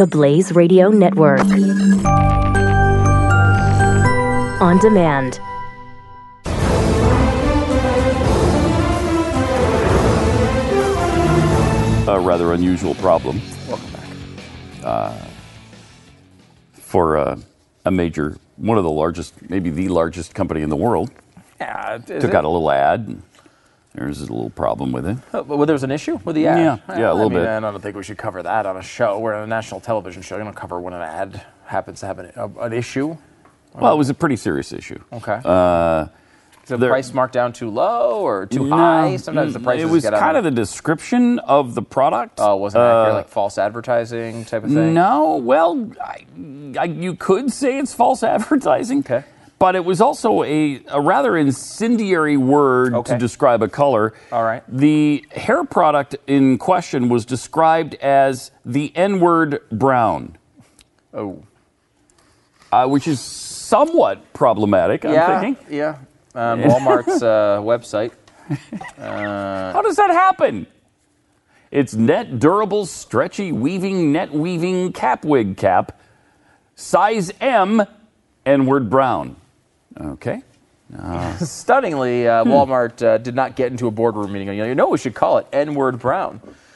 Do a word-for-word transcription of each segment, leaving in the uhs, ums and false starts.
the Blaze Radio Network. On demand. A rather unusual problem. Welcome back. Uh, for uh, a major, one of the largest, maybe the largest company in the world. Yeah, Took it? out a little ad. And there's a little problem with it. Oh, well, there was an issue with the ad? Yeah, yeah, a little I mean, bit. I don't think we should cover that on a show. We're on a national television show. You don't cover when an ad happens to have an, a, an issue. Well, it was a pretty serious issue. Okay. Uh, Is the there- price marked down too low or too No, high? Sometimes the prices It was get out kind of the description of the product. Oh, wasn't Uh, accurate, like false advertising type of thing? No, well, I, I, you could say it's false advertising. Okay. But it was also a, a rather incendiary word Okay. to describe a color. All right. The hair product in question was described as the N-word brown, Oh. uh, which is somewhat problematic, I'm yeah, thinking. yeah. On Walmart's uh, website. Uh, How does that happen? It's net durable, stretchy, weaving, net weaving cap wig cap, size M, N-word brown. Okay. Uh, Stunningly, uh, Walmart uh, did not get into a boardroom meeting. You know, you know, we should call it N-word brown.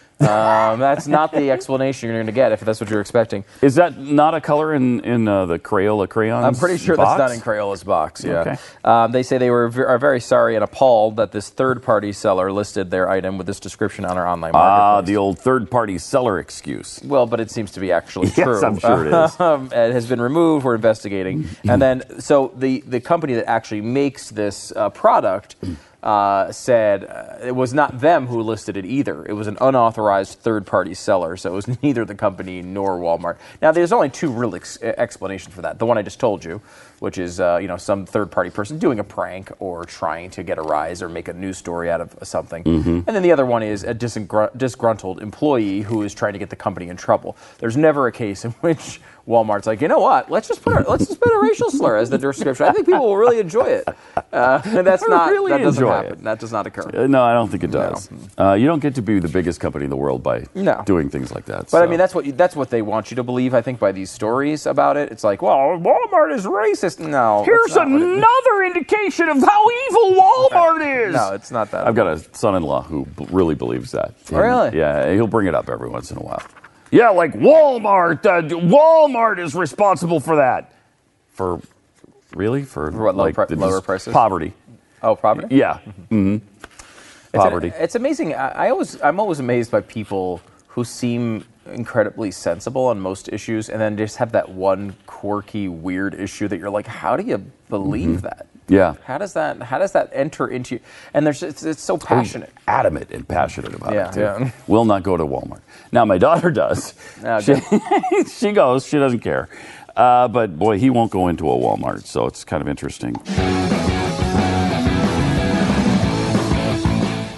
Um, that's not the explanation you're going to get if that's what you're expecting. is that not a color in, in uh, the Crayola crayons? I'm pretty sure box? that's not in Crayola's box. Yeah. Okay. Um, they say they were ve- are very sorry and appalled that this third-party seller listed their item with this description on our online Ah, marketplace. the old third-party seller excuse. Well, but it seems to be actually Yes, true. I'm sure it is. Um, it has been removed. We're investigating. And then, so the, the company that actually makes this uh, product uh, said uh, it was not them who listed it either. It was an unauthorized third-party seller, so it was neither the company nor Walmart. Now, there's only two real ex- explanations for that. The one I just told you, which is uh, you know some third-party person doing a prank or trying to get a rise or make a news story out of something. Mm-hmm. And then the other one is a disgr- disgruntled employee who is trying to get the company in trouble. There's never a case in which Walmart's like, you know what? Let's just put a, let's just put a racial slur as the description. I think people will really enjoy it. Uh, and that's I not really that doesn't enjoy happen. it. That does not occur. Uh, no, I don't think it does. Uh, you don't get to be the biggest company in the world by No. doing things like that. But I so. mean, that's what you, that's what they want you to believe. I think by these stories about it, it's like, well, Walmart is racist. No, Here's that's not what it- another indication of how evil Walmart is. No, it's not that. I've got a son-in-law who b- really believes that. And, Really? Yeah, he'll bring it up every once in a while. Yeah, like Walmart. Uh, Walmart is responsible for that. For really? For, For what, low like pri- the lower dis- prices? Poverty. Oh, poverty. Yeah. Mm-hmm. It's, Poverty. it's amazing. I, I always, I'm always amazed by people who seem incredibly sensible on most issues, and then just have that one quirky, weird issue that you're like, how do you believe that? Yeah. How does that? How does that enter into you? And there's, it's, it's so passionate. Adamant and passionate about Yeah, it, too. yeah. Will not go to Walmart. Now, my daughter does. Oh, she, good. she goes. She doesn't care. Uh, but, boy, he won't go into a Walmart, so it's kind of interesting.